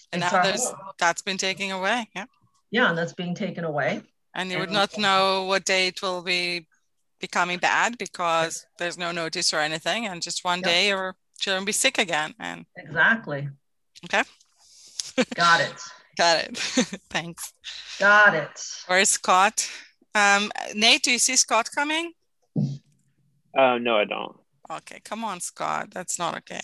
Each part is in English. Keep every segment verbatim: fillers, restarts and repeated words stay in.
And now there's, that's been taken away. Yeah. Yeah, and that's being taken away. And you and would not know what day it will be becoming bad because there's no notice or anything. And just one yep. day your children be sick again. And exactly. Okay. Got it. Got it. Thanks. Got it. Where's Scott? Um, Nate, do you see Scott coming? Uh, no, I don't. Okay, come on, Scott. That's not okay.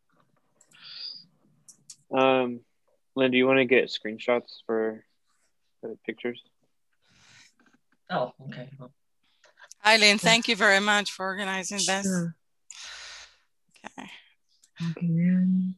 Um, Lynn, do you want to get screenshots for the pictures? Oh, okay. Hi, Lynn. Thank you very much for organizing this. Sure. Okay. Okay.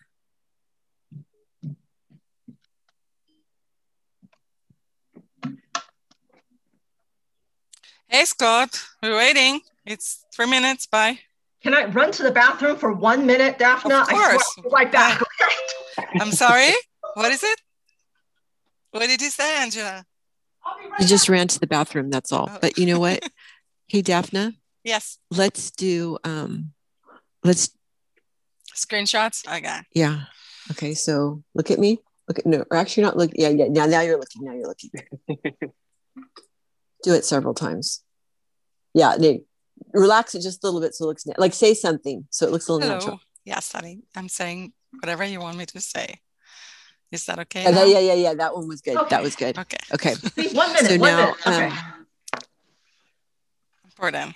Hey, Scott. We're waiting. It's three minutes. Bye. Can I run to the bathroom for one minute, Daphne? Of course. I right back. I'm sorry. What is it? What did you say, Angela? Right you just ran to the bathroom. That's all. Oh. But you know what? Hey, Daphne. Yes. Let's do. Um, let's. Screenshots. Okay. Yeah. Okay. So look at me. Look at no. Or actually, not look. Yeah. Yeah. Now, now you're looking. Now you're looking. Do it several times. Yeah. They, relax it just a little bit so it looks like say something so it looks a little Hello. natural. Yes, honey. I'm saying whatever you want me to say. Is that okay? Yeah, that, yeah, yeah, yeah. That one was good. Okay. That was good. Okay. Okay. One minute. So one now, minute. Okay. Um, Important.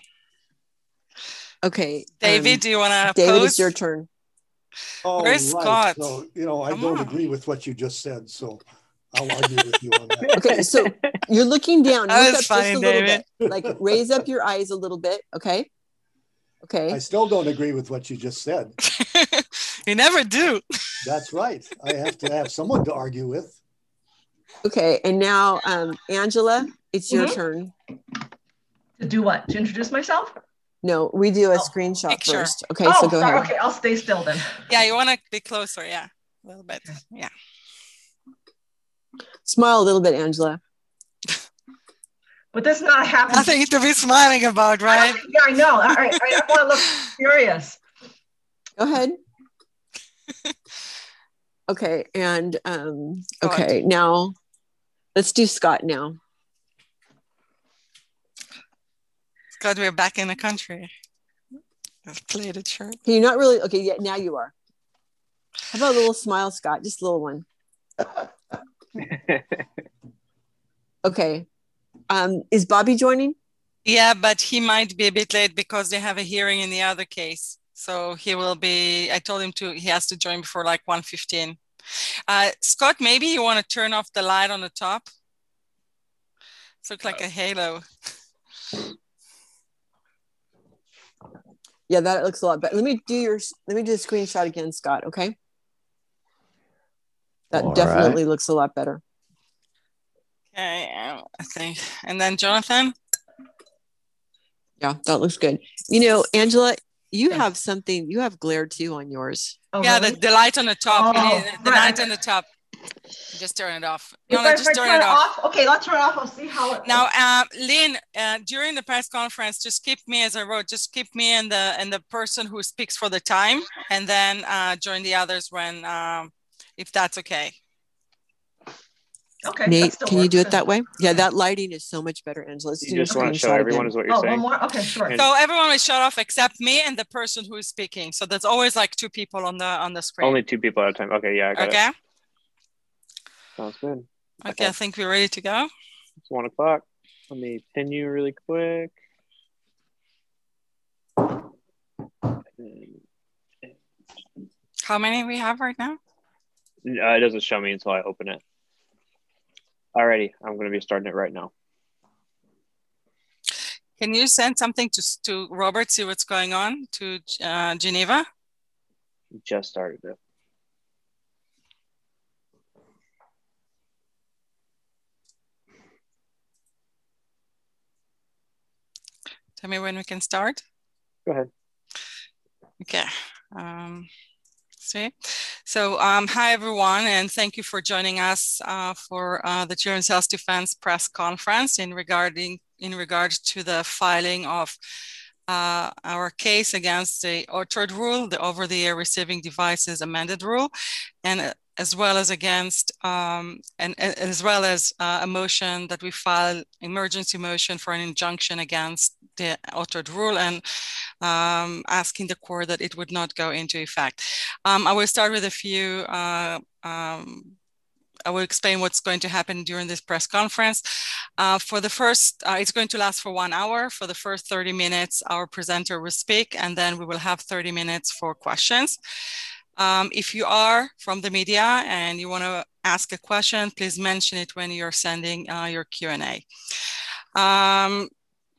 Okay. David, um, do you want to David, pose? it's your turn. Oh, Where's right. Scott? So, you know, I Come don't on. agree with what you just said, so I'll argue with you on that. Okay, so you're looking down. That Look was up funny, just a little David. bit. Like raise up your eyes a little bit. Okay. Okay. I still don't agree with what you just said. You never do. That's right. I have to have someone to argue with. Okay. And now, um, Angela, it's your Mhm. turn. To do what? To introduce myself? No, we do a Oh, screenshot picture. first. Okay, oh, so go sorry. ahead. Okay, I'll stay still then. Yeah, you want to be closer. Yeah, a little bit. Yeah. Smile a little bit, Angela. But that's not happening. Nothing to be smiling about, right? I yeah, I know. All right, I, I want to look furious. Go ahead. Okay, and um, Scott. okay, now let's do Scott now. Scott, we're back in the country. I've played it shirt. Can you not really? Okay, yeah, now you are. How about a little smile, Scott? Just a little one. Okay. Um, is Bobby joining? Yeah, but he might be a bit late because they have a hearing in the other case. So he will be, I told him to, he has to join before like one fifteen. Uh, Scott, maybe you want to turn off the light on the top? It looks like a halo. Yeah, that looks a lot better. Let me do your, let me do a screenshot again, Scott, okay? That All definitely right. looks a lot better. Okay, um, I think. And then Jonathan? Yeah, that looks good. You know, Angela, you Yeah. have something, you have glare too on yours. Oh, Yeah, really? the, the light on the top. You Oh, need the right. light on the top. Just turn it off. If No, I, no, if just I turn turn it off. Okay, let's turn it off. I'll see how it. Now, uh, Lynn, uh, during the press conference, just keep me, as I wrote, just keep me and the and the person who speaks for the time, and then uh, join the others when, um, if that's okay. Okay. that Nate, still can you works. do it that way? Yeah, that lighting is so much better, Angela. Let's You do your just want to show screenshot everyone again. is what you're Oh, saying. one more. Okay, sure. And- So everyone will shut off except me and the person who is speaking. So there's always like two people on the on the screen. Only two people at a time. Okay, yeah, I got Okay. it. Sounds good. Okay, I think we're ready to go. It's one o'clock. Let me pin you really quick. How many we have right now? Uh, it doesn't show me until I open it. Alrighty, I'm going to be starting it right now. Can you send something to to Robert, see what's going on, to uh, Geneva? Just started it. Tell me when we can start. Go ahead. Okay. Um, see. So um, hi, everyone, and thank you for joining us uh, for uh, the Children's Health Defense press conference in regarding in regard to the filing of uh, our case against the Orchard rule, the over-the-air receiving devices amended rule, and uh, as well as against, um, and, and as well as uh, a motion that we filed, emergency motion for an injunction against the Orchard rule, and um, asking the court that it would not go into effect. Um, I will start with a few uh, um, I will explain what's going to happen during this press conference. Uh, for the first, uh, it's going to last for one hour. For the first thirty minutes, our presenter will speak, and then we will have thirty minutes for questions. Um, if you are from the media and you want to ask a question, please mention it when you're sending uh, your Q and A. Um,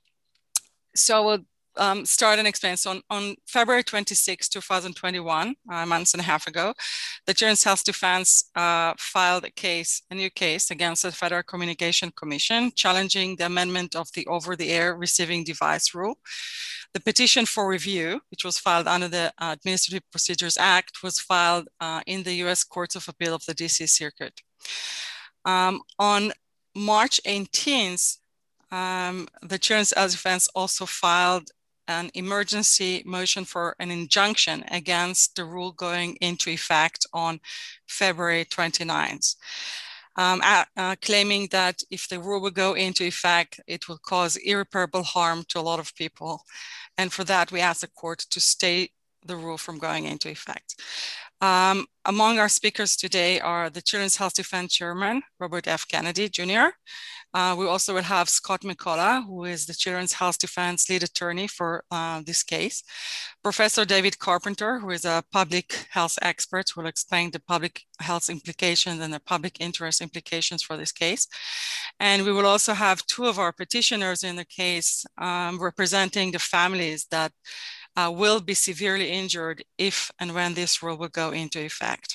so we'll Um, start and explain. So on, on February twenty-sixth, two thousand twenty-one, a month and a half ago, the Children's Health Defense uh, filed a case, a new case against the Federal Communication Commission, challenging the amendment of the over-the-air receiving device rule. The petition for review, which was filed under the uh, Administrative Procedures Act, was filed uh, in the U S Courts of Appeal of the D C Circuit. Um, on March eighteenth, um, the Children's Health Defense also filed an emergency motion for an injunction against the rule going into effect on February twenty-ninth, um, uh, uh, claiming that if the rule will go into effect, it will cause irreparable harm to a lot of people. And for that, we ask the court to stay the rule from going into effect. Um, among our speakers today are the Children's Health Defense Chairman, Robert F. Kennedy, Junior Uh, we also will have Scott McCullough, who is the Children's Health Defense lead attorney for uh, this case. Professor David Carpenter, who is a public health expert, who will explain the public health implications and the public interest implications for this case. And we will also have two of our petitioners in the case um, representing the families that uh, will be severely injured if and when this rule will go into effect.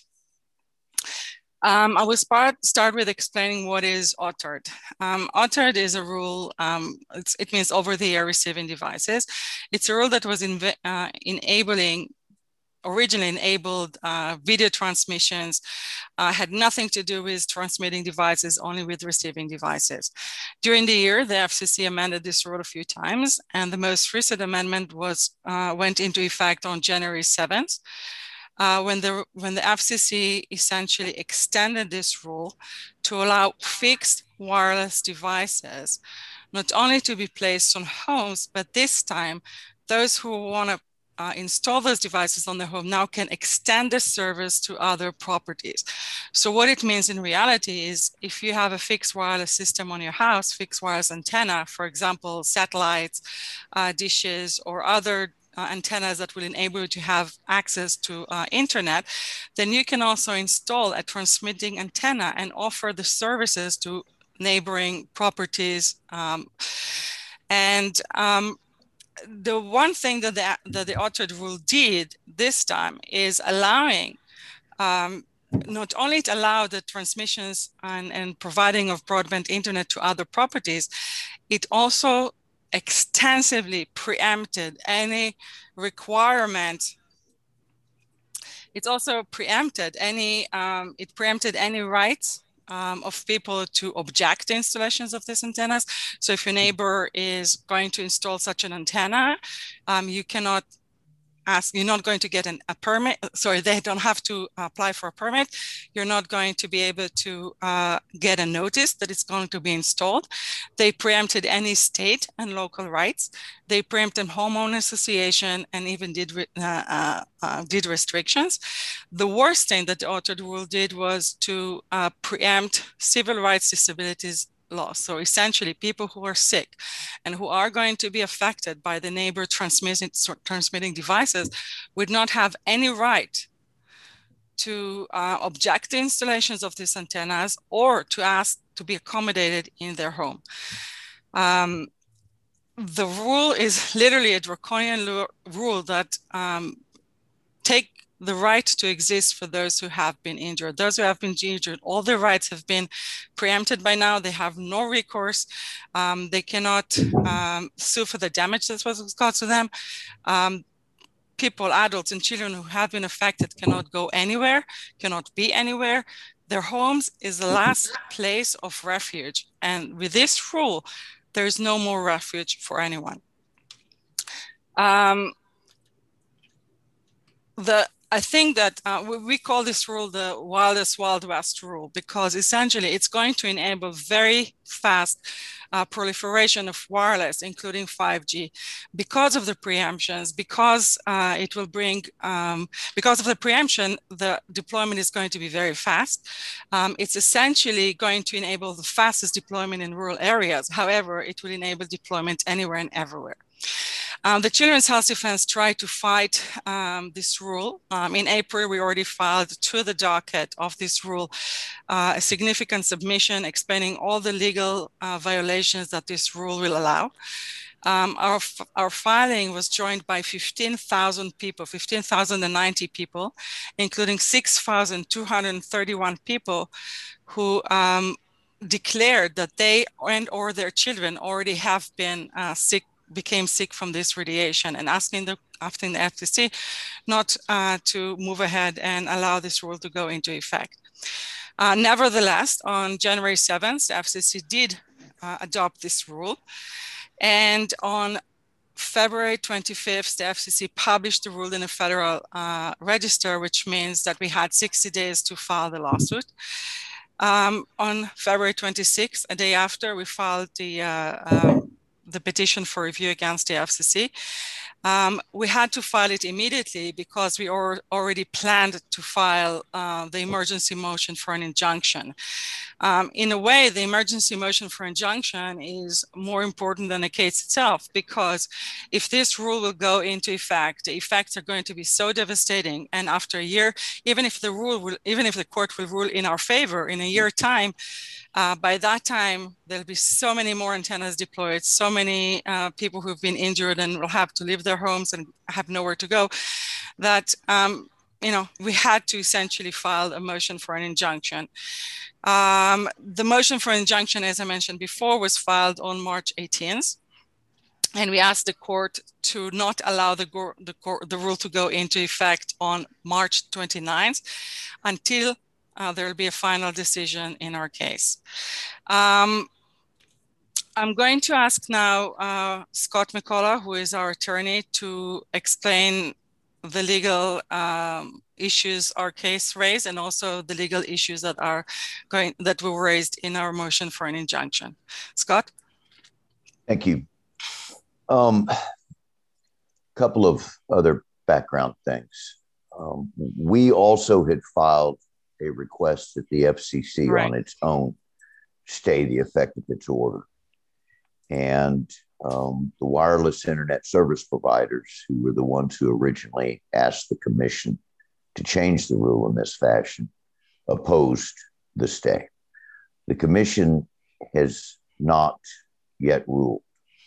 Um, I will start, start with explaining what is O T A R D. Um, O T A R D is a rule, um, it means over-the-air receiving devices. It's a rule that was in, uh, enabling, originally enabled uh, video transmissions, uh, had nothing to do with transmitting devices, only with receiving devices. During the year, the F C C amended this rule a few times, and the most recent amendment was uh, went into effect on January seventh. Uh, when, the, when the F C C essentially extended this rule to allow fixed wireless devices, not only to be placed on homes, but this time, those who want to uh, install those devices on their home now can extend the service to other properties. So what it means in reality is if you have a fixed wireless system on your house, fixed wireless antenna, for example, satellites, uh, dishes, or other Uh, antennas that will enable you to have access to uh, internet, then you can also install a transmitting antenna and offer the services to neighboring properties. Um, and um, the one thing that the, that the O T A R D rule did this time is allowing, um, not only it allowed the transmissions and, and providing of broadband internet to other properties, it also extensively preempted any requirement. It's also preempted any, um, it preempted any rights um, of people to object to installations of these antennas. So if your neighbor is going to install such an antenna, um, you cannot ask, you're not going to get an, a permit, sorry, they don't have to apply for a permit. You're not going to be able to uh, get a notice that it's going to be installed. They preempted any state and local rights. They preempted homeowner association and even did, uh, uh, uh, did restrictions. The worst thing that the O T A R D rule did was to uh, preempt civil rights disabilities law. So essentially people who are sick and who are going to be affected by the neighbor transmitting, transmitting devices would not have any right to uh, object to installations of these antennas or to ask to be accommodated in their home. Um, the rule is literally a draconian rule that um, take the right to exist for those who have been injured. Those who have been injured, all their rights have been preempted by now. They have no recourse. Um, they cannot um, sue for the damage that was caused to them. Um, people, adults and children who have been affected cannot go anywhere, cannot be anywhere. Their homes is the last place of refuge. And with this rule, there is no more refuge for anyone. Um, the I think that uh, we, we call this rule the wildest Wild West rule, because essentially it's going to enable very fast uh, proliferation of wireless, including five G, because of the preemptions, because uh, it will bring, um, because of the preemption, the deployment is going to be very fast. Um, it's essentially going to enable the fastest deployment in rural areas. However, it will enable deployment anywhere and everywhere. Um, the Children's Health Defense tried to fight um, this rule. Um, in April, we already filed to the docket of this rule uh, a significant submission explaining all the legal uh, violations that this rule will allow. Um, our, our filing was joined by fifteen thousand people, fifteen thousand ninety people, including six thousand two hundred thirty-one people who um, declared that they and or their children already have been uh, sick became sick from this radiation, and asking the asking the F C C not uh, to move ahead and allow this rule to go into effect. Uh, nevertheless, on January seventh, the F C C did uh, adopt this rule, and on February twenty-fifth, the F C C published the rule in a federal uh, register, which means that we had sixty days to file the lawsuit. Um, on February twenty-sixth, a day after, we filed the uh, um, the petition for review against the F C C. Um, we had to file it immediately because we or, already planned to file uh, the emergency motion for an injunction. Um, in a way, the emergency motion for injunction is more important than the case itself, because if this rule will go into effect, the effects are going to be so devastating. And after a year, even if the rule will, even if the court will rule in our favor in a year time, Uh, by that time, there'll be so many more antennas deployed, so many uh, people who've been injured and will have to leave their homes and have nowhere to go, that um, you know, we had to essentially file a motion for an injunction. Um, the motion for injunction, as I mentioned before, was filed on March eighteenth. And we asked the court to not allow the, the, the rule to go into effect on March twenty-ninth until Uh, there will be a final decision in our case. Um, I'm going to ask now uh, Scott McCullough, who is our attorney, to explain the legal um, issues our case raised, and also the legal issues that are going that were raised in our motion for an injunction. Scott? Thank you. Um, couple of other background things. Um, we also had filed a request that the F C C right. on its own stay the effect of its order. And um, the wireless internet service providers, who were the ones who originally asked the commission to change the rule in this fashion, opposed the stay. The commission has not yet ruled,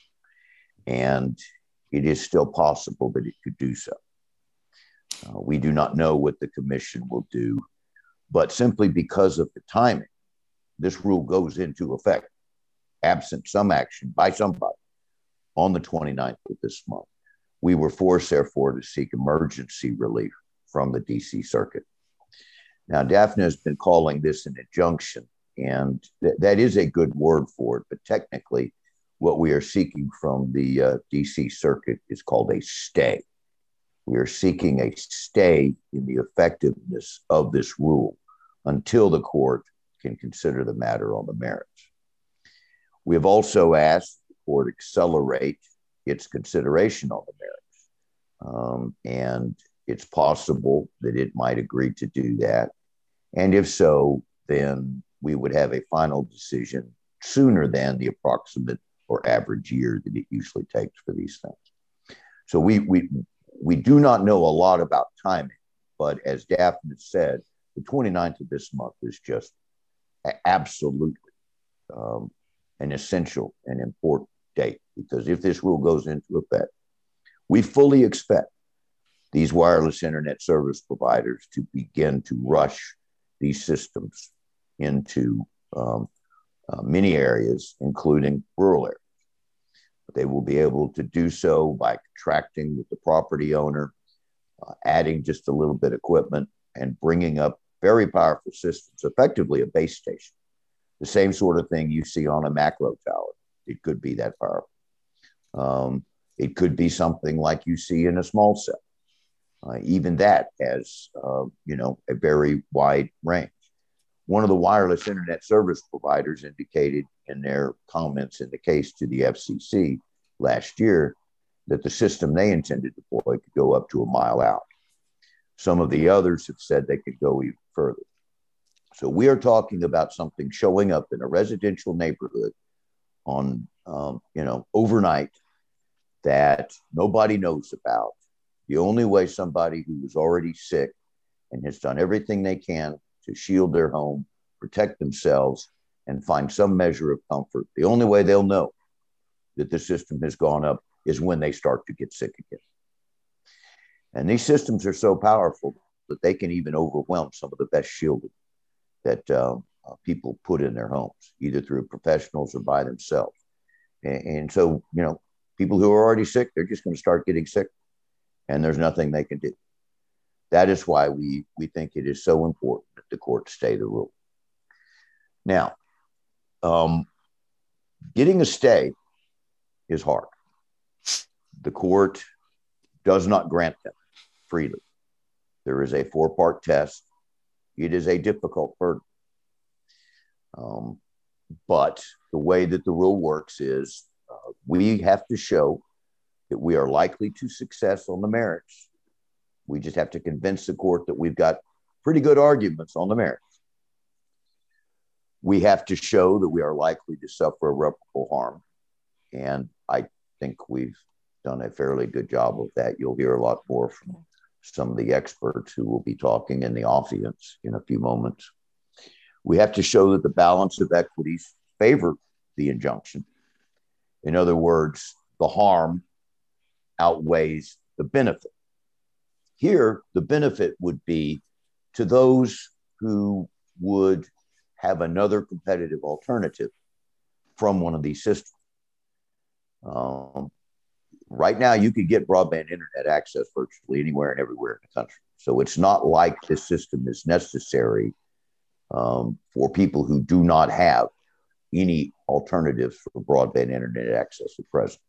and it is still possible that it could do so. Uh, we do not know what the commission will do, but simply because of the timing, this rule goes into effect, absent some action by somebody, on the twenty-ninth of this month. We were forced, therefore, to seek emergency relief from the D C Circuit. Now, Daphne has been calling this an injunction, and th that is a good word for it, but technically, what we are seeking from the uh, D C Circuit is called a stay. We are seeking a stay in the effectiveness of this rule until the court can consider the matter on the merits. We have also asked the court accelerate its consideration on the merits. Um, and it's possible that it might agree to do that. And if so, then we would have a final decision sooner than the approximate or average year that it usually takes for these things. So we, we, we do not know a lot about timing, but as Daphne said, the twenty-ninth of this month is just absolutely um, an essential and important date, because if this rule goes into effect, we fully expect these wireless internet service providers to begin to rush these systems into um, uh, many areas, including rural areas. They will be able to do so by contracting with the property owner, uh, adding just a little bit of equipment, and bringing up very powerful systems, effectively a base station. The same sort of thing you see on a macro tower. It could be that powerful. Um, It could be something like you see in a small cell. Uh, even that has, uh, you know, a very wide range. One of the wireless internet service providers indicated in their comments in the case to the F C C last year that the system they intended to deploy could go up to a mile out. Some of the others have said they could go even further. So we are talking about something showing up in a residential neighborhood on, um, you know, overnight that nobody knows about. The only way somebody who is already sick and has done everything they can to shield their home, protect themselves, and find some measure of comfort, the only way they'll know that the system has gone up is when they start to get sick again. And these systems are so powerful that they can even overwhelm some of the best shielding that uh, uh, people put in their homes, either through professionals or by themselves. And, and so, you know, people who are already sick, they're just going to start getting sick, and there's nothing they can do. That is why we, we think it is so important that the court stay the rule. Now, um, getting a stay is hard. The court does not grant them freely. There is a four-part test. It is a difficult burden. Um, but the way that the rule works is uh, we have to show that we are likely to success on the merits. We just have to convince the court that we've got pretty good arguments on the merits. We have to show that we are likely to suffer irreparable harm. And I think we've done a fairly good job of that. You'll hear a lot more from some of the experts who will be talking in the audience in a few moments. We have to show that the balance of equities favor the injunction. In other words, the harm outweighs the benefit. Here, the benefit would be to those who would have another competitive alternative from one of these systems. Um, right now, you could get broadband internet access virtually anywhere and everywhere in the country. So it's not like this system is necessary um, for people who do not have any alternatives for broadband internet access at present.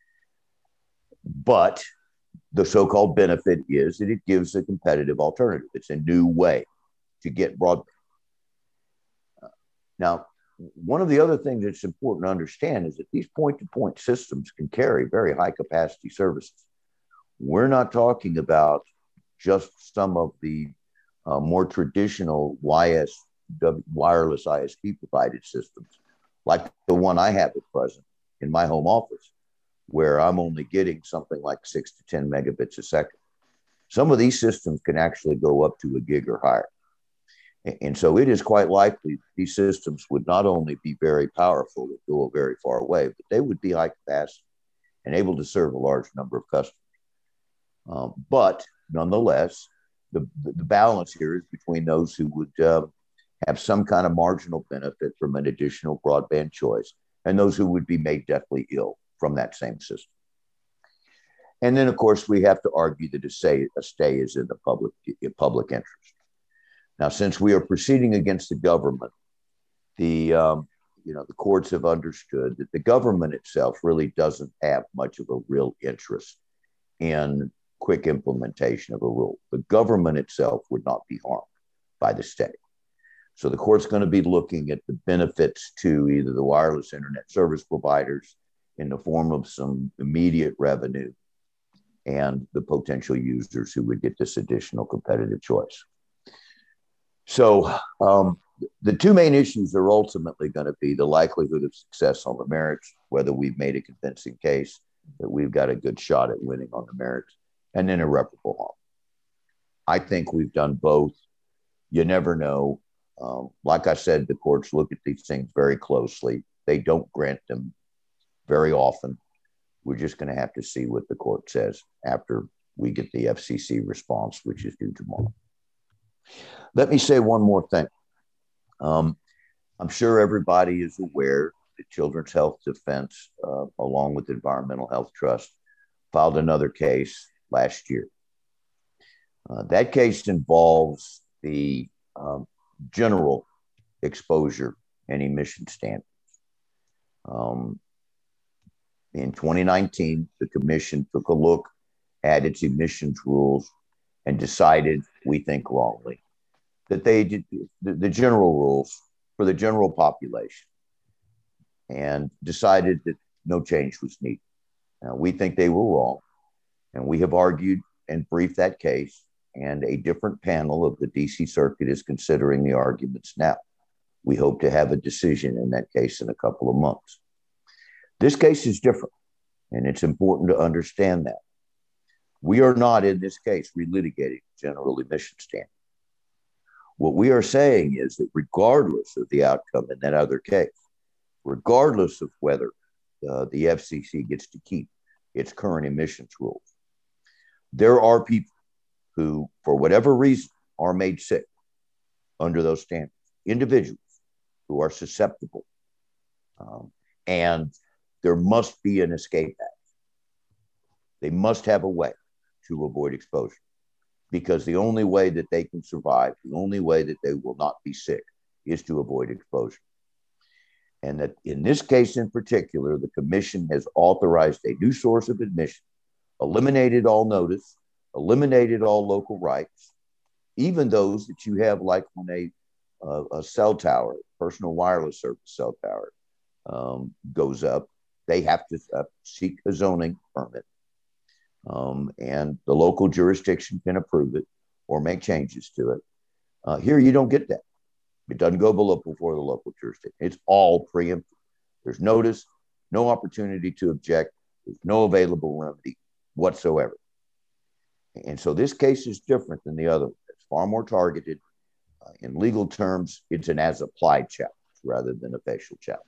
But the so-called benefit is that it gives a competitive alternative. It's a new way to get broadband. Uh, now, one of the other things that's important to understand is that these point-to-point systems can carry very high-capacity services. We're not talking about just some of the uh, more traditional Y S W, wireless I S P-provided systems, like the one I have at present in my home office, where I'm only getting something like six to ten megabits a second. Some of these systems can actually go up to a gig or higher. And so it is quite likely that these systems would not only be very powerful and go very far away, but they would be high capacity and able to serve a large number of customers. Um, but nonetheless, the, the balance here is between those who would uh, have some kind of marginal benefit from an additional broadband choice and those who would be made deathly ill from that same system. And then, of course, we have to argue that a stay, a stay is in the public, public interest. Now, since we are proceeding against the government, the, um, you know, the courts have understood that the government itself really doesn't have much of a real interest in quick implementation of a rule. The government itself would not be harmed by the stay. So the court's going to be looking at the benefits to either the wireless internet service providers in the form of some immediate revenue and the potential users who would get this additional competitive choice. So um, the two main issues are ultimately going to be the likelihood of success on the merits, whether we've made a convincing case that we've got a good shot at winning on the merits, and then irreparable harm. I think we've done both. You never know. Um, like I said, the courts look at these things very closely. They don't grant them very often. We're just going to have to see what the court says after we get the F C C response, which is due tomorrow. Let me say one more thing. Um, I'm sure everybody is aware that Children's Health Defense, uh, along with the Environmental Health Trust, filed another case last year. Uh, that case involves the um, general exposure and emission standards. Um, In twenty nineteen, the commission took a look at its emissions rules and decided, we think wrongly, that they did the, the general rules for the general population, and decided that no change was needed. Now, we think they were wrong, and we have argued and briefed that case, and a different panel of the D C Circuit is considering the arguments now. We hope to have a decision in that case in a couple of months. This case is different, and it's important to understand that. We are not, in this case, relitigating general emission standard. What we are saying is that regardless of the outcome in that other case, regardless of whether uh, the F C C gets to keep its current emissions rules, there are people who, for whatever reason, are made sick under those standards, individuals who are susceptible. Um, and there must be an escape act. They must have a way to avoid exposure, because the only way that they can survive, the only way that they will not be sick, is to avoid exposure. And that in this case in particular, the commission has authorized a new source of admission, eliminated all notice, eliminated all local rights, even those that you have, like when a, uh, a cell tower, personal wireless service cell tower um, goes up, they have to uh, seek a zoning permit. Um, and the local jurisdiction can approve it or make changes to it. Uh, here, you don't get that. It doesn't go below before the local jurisdiction. It's all preemptive. There's notice, no opportunity to object. There's no available remedy whatsoever. And so this case is different than the other one. It's far more targeted. Uh, in legal terms, it's an as-applied challenge rather than a facial challenge.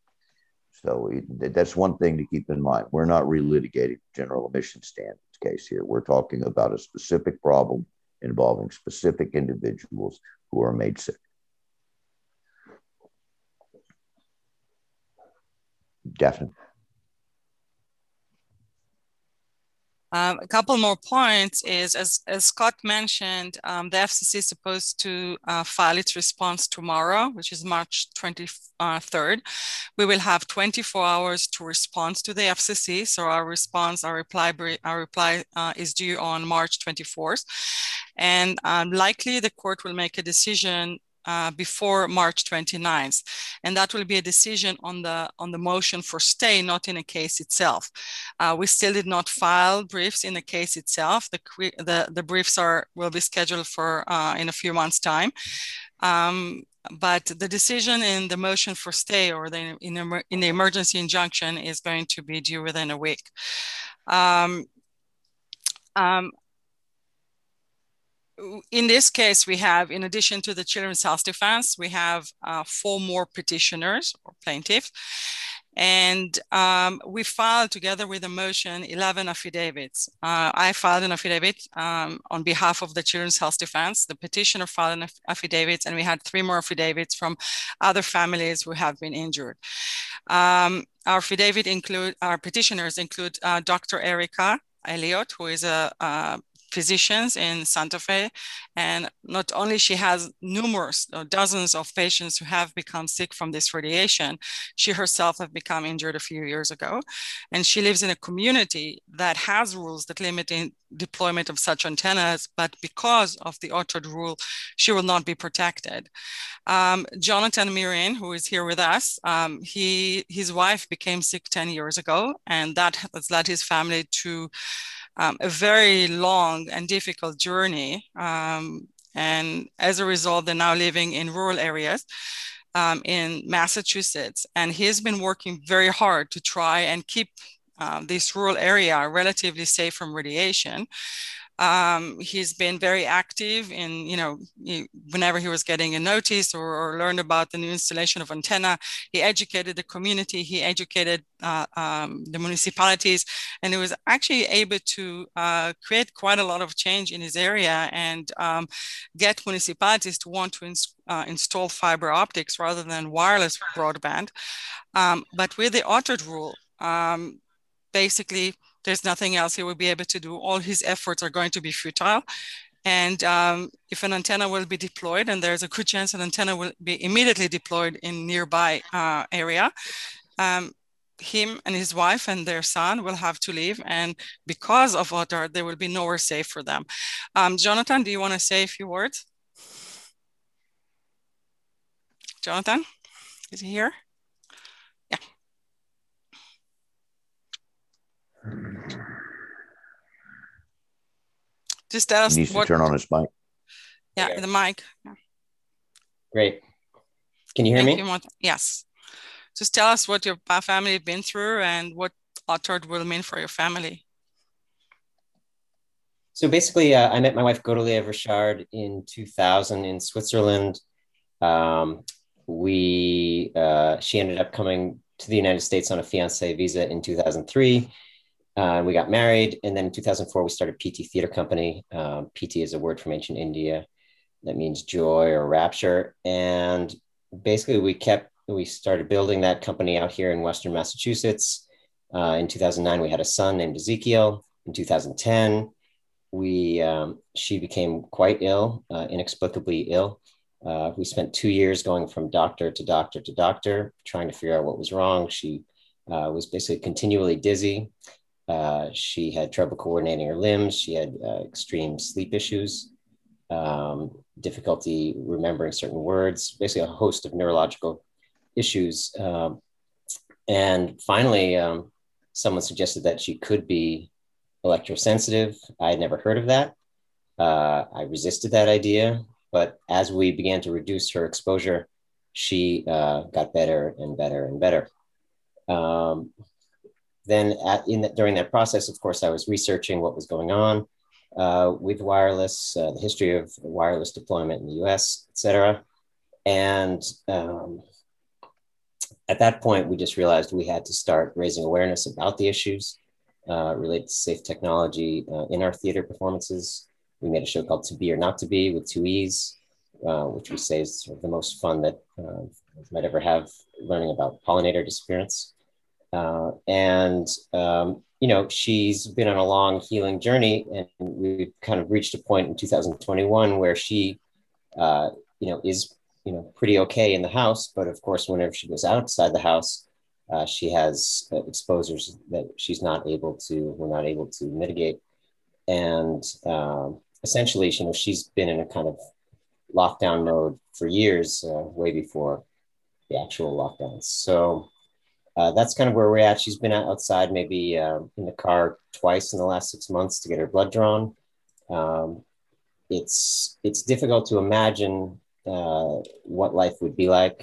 So it, that's one thing to keep in mind. We're not relitigating general emission standards case here. We're talking about a specific problem involving specific individuals who are made sick. Definitely. Um, a couple more points is, as, as Scott mentioned, um, the F C C is supposed to uh, file its response tomorrow, which is March twenty-third. We will have twenty-four hours to respond to the F C C. So our response, our reply, our reply uh, is due on March twenty-fourth. And um, likely the court will make a decision Uh, before March twenty-ninth. And that will be a decision on the, on the motion for stay, not in a case itself. Uh, we still did not file briefs in the case itself. The, the, the briefs are, will be scheduled for uh, in a few months' time. Um, but the decision in the motion for stay or the, in, in the emergency injunction is going to be due within a week. Um, um, In this case, we have, in addition to the Children's Health Defense, we have uh, four more petitioners or plaintiffs. And um, we filed together with the motion eleven affidavits. Uh, I filed an affidavit um, on behalf of the Children's Health Defense. The petitioner filed an affidavit, and we had three more affidavits from other families who have been injured. Um, our affidavit include, our petitioners include uh, Doctor Erica Elliott, who is a, a physicians in Santa Fe. And not only she has numerous, uh, dozens of patients who have become sick from this radiation, she herself have become injured a few years ago. And she lives in a community that has rules that limit the deployment of such antennas, but because of the Orchard rule, she will not be protected. Um, Jonathan Mirin, who is here with us, um, he, his wife became sick ten years ago, and that has led his family to Um, a very long and difficult journey. Um, and as a result, they're now living in rural areas um, in Massachusetts. And he's been working very hard to try and keep uh, this rural area relatively safe from radiation. Um, he's been very active in, you know, he, whenever he was getting a notice or, or learned about the new installation of antenna, he educated the community, he educated uh, um, the municipalities, and he was actually able to uh, create quite a lot of change in his area and um, get municipalities to want to ins uh, install fiber optics rather than wireless broadband. Um, but with the Orchard rule, um, basically, there's nothing else he will be able to do. All his efforts are going to be futile. And um, if an antenna will be deployed, and there's a good chance an antenna will be immediately deployed in nearby uh, area, um, him and his wife and their son will have to leave. And because of water, there will be nowhere safe for them. Um, Jonathan, do you want to say a few words? Jonathan, is he here? Yeah. Just tell us. He needs what, to turn on his mic. Yeah, the mic. Yeah. Great. Can you hear Thank me? You, yes. Just tell us what your family has been through and what Ottard will mean for your family. So basically, uh, I met my wife Godelieve Richard in two thousand in Switzerland. Um, we uh, she ended up coming to the United States on a fiancé visa in two thousand three. Uh, we got married, and then in two thousand four we started P T Theater Company. Um, P T is a word from ancient India that means joy or rapture, and basically we kept we started building that company out here in Western Massachusetts. Uh, in two thousand nine, we had a son named Ezekiel. In two thousand ten, we um, she became quite ill, uh, inexplicably ill. Uh, we spent two years going from doctor to doctor to doctor, trying to figure out what was wrong. She uh, was basically continually dizzy. Uh, she had trouble coordinating her limbs. She had uh, extreme sleep issues, um, difficulty remembering certain words, basically a host of neurological issues. Um, and finally, um, someone suggested that she could be electrosensitive. I had never heard of that. Uh, I resisted that idea, but as we began to reduce her exposure, she uh, got better and better and better. Um, then at, in the, during that process, of course, I was researching what was going on uh, with wireless, uh, the history of wireless deployment in the U S, et cetera. And um, at that point, we just realized we had to start raising awareness about the issues uh, related to safe technology uh, in our theater performances. We made a show called To Be or Not to Be with two E's, uh, which we say is sort of the most fun that uh, you might ever have, learning about pollinator disappearance. Uh, and, um, you know, she's been on a long healing journey, and we've kind of reached a point in two thousand twenty-one where she, uh, you know, is, you know, pretty okay in the house. But of course, whenever she goes outside the house, uh, she has uh, exposures that she's not able to, we're not able to mitigate. And um, essentially, you know, she's been in a kind of lockdown mode for years, uh, way before the actual lockdowns. So uh, that's kind of where we're at. She's been outside maybe uh, in the car twice in the last six months to get her blood drawn. Um, it's, it's difficult to imagine uh, what life would be like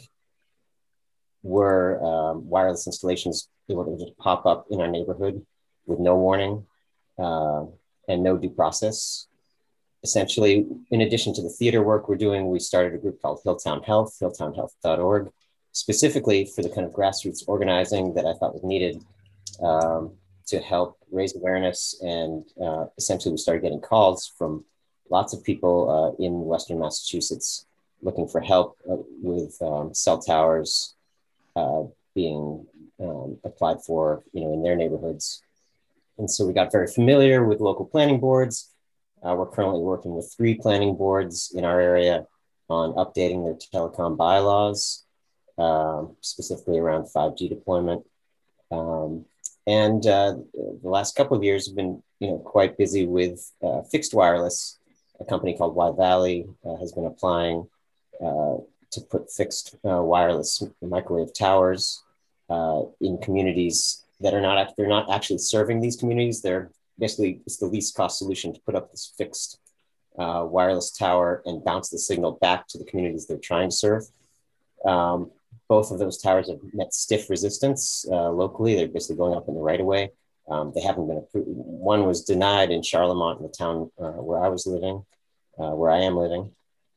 were um, wireless installations able to just pop up in our neighborhood with no warning uh, and no due process. Essentially, in addition to the theater work we're doing, we started a group called Hilltown Health, hilltown health dot org, specifically for the kind of grassroots organizing that I thought was needed um, to help raise awareness. And uh, essentially, we started getting calls from lots of people uh, in Western Massachusetts looking for help uh, with um, cell towers uh, being um, applied for, you know, in their neighborhoods. And so we got very familiar with local planning boards. Uh, we're currently working with three planning boards in our area on updating their telecom bylaws, um, specifically around five G deployment. Um, and uh, the last couple of years have been, you know, quite busy with uh, fixed wireless. A company called Y Valley uh, has been applying uh, to put fixed uh, wireless microwave towers uh, in communities that are not, they're not actually serving these communities. They're basically, it's the least cost solution to put up this fixed uh, wireless tower and bounce the signal back to the communities they're trying to serve. Um, both of those towers have met stiff resistance uh, locally. They're basically going up in the right of way. Um, they haven't been approved. One was denied in Charlemont, in the town uh, where I was living, uh, where I am living.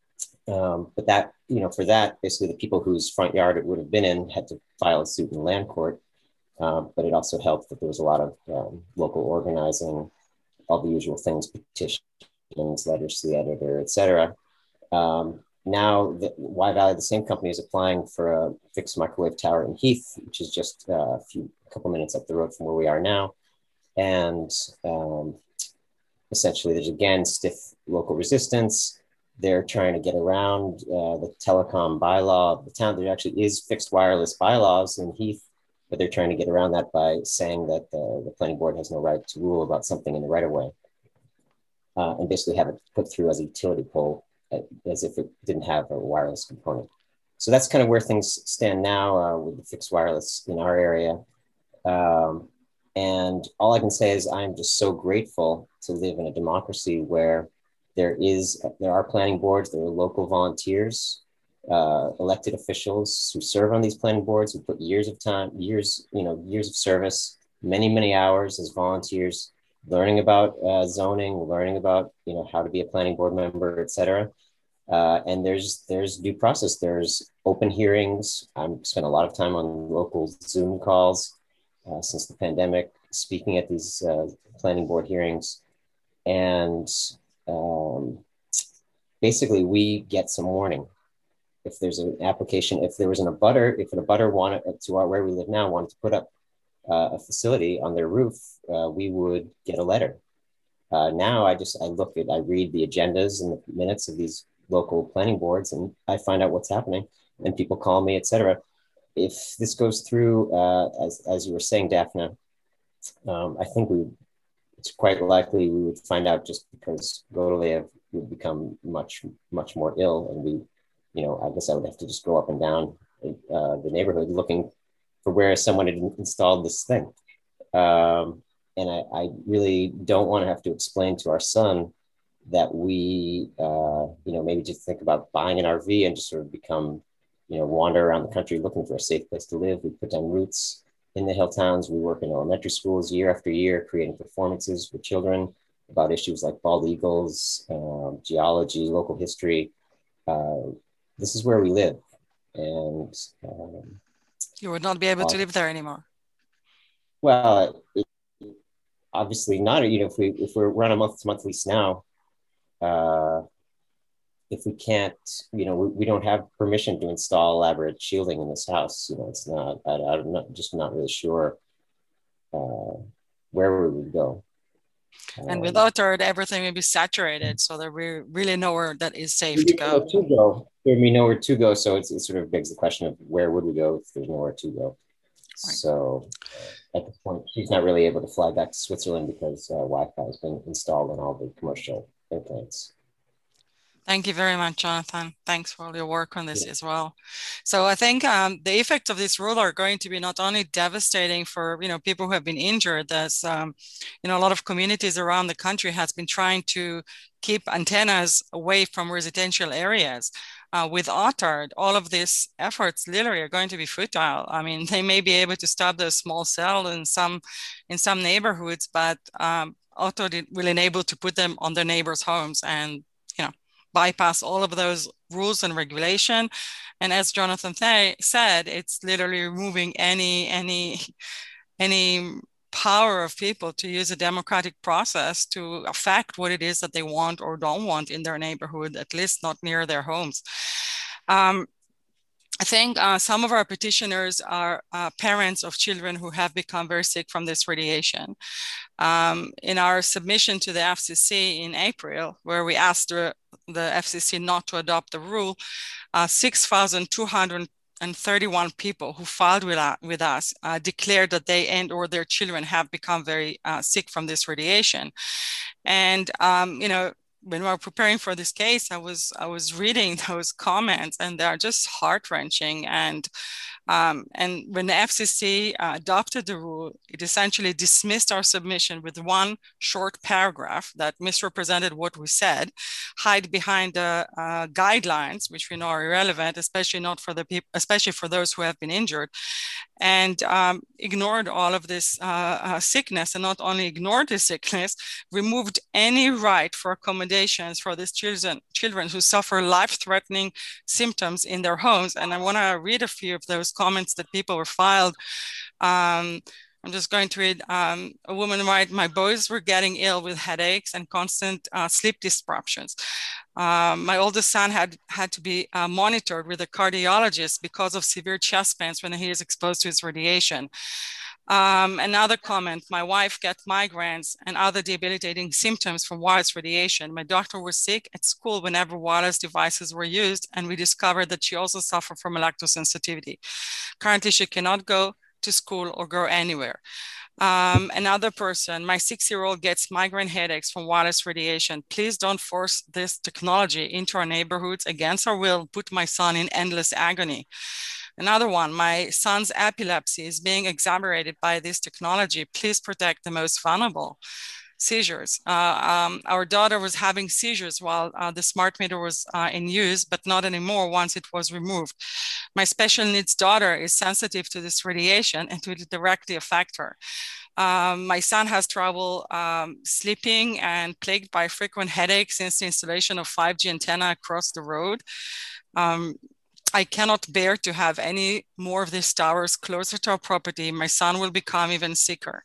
Um, but that, you know, for that, basically the people whose front yard it would have been in had to file a suit in land court. Um, but it also helped that there was a lot of um, local organizing, all the usual things, petitions, letters to the editor, et cetera. Um, now, the, Y Valley, the same company, is applying for a fixed microwave tower in Heath, which is just uh, a few, a couple minutes up the road from where we are now. And um, essentially, there's again stiff local resistance. They're trying to get around uh, the telecom bylaw of the town. There actually is fixed wireless bylaws in Heath. but they're trying to get around that by saying that the, the planning board has no right to rule about something in the right of way, uh, and basically have it put through as a utility pole, uh, as if it didn't have a wireless component. So that's kind of where things stand now uh, with the fixed wireless in our area. Um, and all I can say is I'm just so grateful to live in a democracy where there is, there are planning boards, there are local volunteers, uh, elected officials who serve on these planning boards, who put years of time, years, you know, years of service, many, many hours as volunteers, learning about uh, zoning, learning about, you know, how to be a planning board member, et cetera. Uh, and there's there's due process. There's open hearings. I've spent a lot of time on local Zoom calls uh, since the pandemic, speaking at these uh, planning board hearings. And um, basically, we get some warning. If there's an application, if there was an abutter, if an abutter wanted to our, where we live now wanted to put up uh, a facility on their roof, uh, we would get a letter. Uh, now I just I look at I read the agendas and the minutes of these local planning boards, and I find out what's happening, and people call me, et cetera. If this goes through, uh, as, as you were saying, Daphne, um, I think we, it's quite likely we would find out just because Godelier would become much, much more ill. And we, you know, I guess I would have to just go up and down uh, the neighborhood looking for where someone had installed this thing. Um, and I, I really don't want to have to explain to our son that we, uh, you know, maybe just think about buying an R V and just sort of become, you know, wander around the country looking for a safe place to live. We put down roots in the hill towns. We work in elementary schools year after year, creating performances with children about issues like bald eagles, um, geology, local history. Uh, this is where we live. And um, you would not be able uh, to live there anymore. Well, it, obviously not. You know, if we if we're, we're on a month-to-month lease now, Uh, if we can't, you know, we, we don't have permission to install elaborate shielding in this house. You know, it's not, I, I'm not, just not really sure uh, where we would go. And um, without Otard, everything will be saturated. So there we really nowhere that is safe to go. to go. There would be nowhere to go. So it's, it sort of begs the question of where would we go if there's nowhere to go? Right. So uh, at this point, she's not really able to fly back to Switzerland because uh, Wi-Fi has been installed on all the commercial airplanes. Thank you very much, Jonathan. Thanks for all your work on this yeah. as well. So I think um, the effects of this rule are going to be not only devastating for, you know, people who have been injured, as, um, you know, a lot of communities around the country has been trying to keep antennas away from residential areas. Uh, with Otard, all of these efforts literally are going to be futile. I mean, they may be able to stop the small cell in some, in some neighborhoods, but um, Otard will enable to put them on their neighbors' homes and, you know, bypass all of those rules and regulation. And as Jonathan said, it's literally removing any, any, any power of people to use a democratic process to affect what it is that they want or don't want in their neighborhood, at least not near their homes. Um, I think uh, some of our petitioners are uh, parents of children who have become very sick from this radiation. Um, in our submission to the F C C in April, where we asked the, the F C C not to adopt the rule, uh, six thousand two hundred thirty-one people who filed with, uh, with us uh, declared that they and or their children have become very uh, sick from this radiation. And, um, you know, when we were preparing for this case, I was I was reading those comments, and they are just heart-wrenching. And um, and when the F C C uh, adopted the rule, it essentially dismissed our submission with one short paragraph that misrepresented what we said, hide behind the uh, guidelines, which we know are irrelevant, especially not for the people, especially for those who have been injured, and um, ignored all of this uh, uh, sickness, and not only ignored the sickness, removed any right for accommodations for these children, children who suffer life-threatening symptoms in their homes. And I want to read a few of those comments that people were filed. Um, I'm just going to read. Um, a woman write, "My boys were getting ill with headaches and constant uh, sleep disruptions. Um, my oldest son had, had to be uh, monitored with a cardiologist because of severe chest pains when he is exposed to his radiation." Um, another comment, "My wife gets migraines and other debilitating symptoms from wireless radiation. My daughter was sick at school whenever wireless devices were used, and we discovered that she also suffered from electrosensitivity. Currently, she cannot go to school or go anywhere. Um, another person, my six-year-old gets migraine headaches from wireless radiation. Please don't force this technology into our neighborhoods against our will, put my son in endless agony. Another one, my son's epilepsy is being exacerbated by this technology. Please protect the most vulnerable. Seizures. Uh, um, our daughter was having seizures while uh, the smart meter was uh, in use, but not anymore once it was removed. My special needs daughter is sensitive to this radiation and it will directly affect her. Um, my son has trouble um, sleeping and plagued by frequent headaches since the installation of five G antenna across the road. Um, I cannot bear to have any more of these towers closer to our property. My son will become even sicker.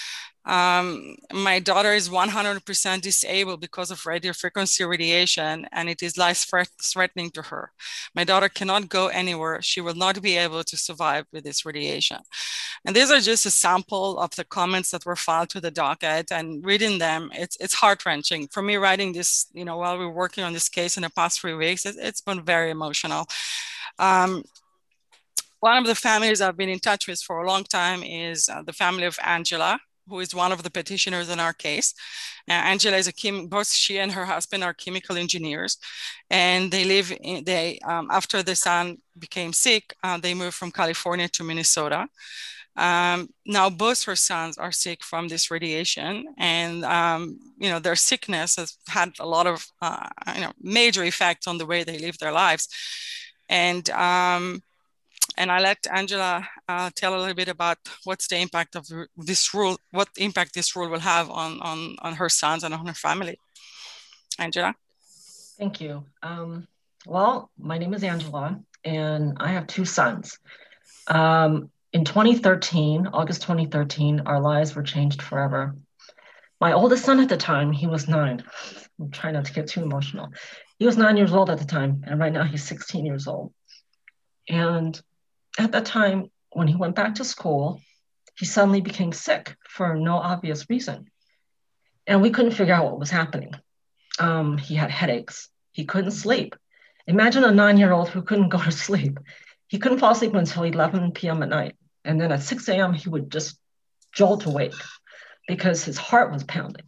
Um, my daughter is one hundred percent disabled because of radio frequency radiation, and it is life threatening to her. My daughter cannot go anywhere. She will not be able to survive with this radiation. And these are just a sample of the comments that were filed to the docket, and reading them, it's, it's heart-wrenching. For me, writing this, you know, while we were working on this case in the past three weeks, it, it's been very emotional. Um, one of the families I've been in touch with for a long time is uh, the family of Angela, who is one of the petitioners in our case. Uh, Angela is a chem, both she and her husband are chemical engineers, and they live in, they, um, after the son became sick, uh, they moved from California to Minnesota. Um, now both her sons are sick from this radiation, and um, you know, their sickness has had a lot of uh, you know, major effects on the way they live their lives. And um, And I let Angela uh, tell a little bit about what's the impact of this rule, what impact this rule will have on, on, on her sons and on her family. Angela? Thank you. Um, well, my name is Angela, and I have two sons. Um, in twenty thirteen, August twenty thirteen, our lives were changed forever. My oldest son at the time, he was nine. I'm trying not to get too emotional. He was nine years old at the time, and right now he's sixteen years old. And at that time, when he went back to school, he suddenly became sick for no obvious reason. And we couldn't figure out what was happening. Um, he had headaches. He couldn't sleep. Imagine a nine-year-old who couldn't go to sleep. He couldn't fall asleep until eleven p m at night. And then at six a m, he would just jolt awake because his heart was pounding.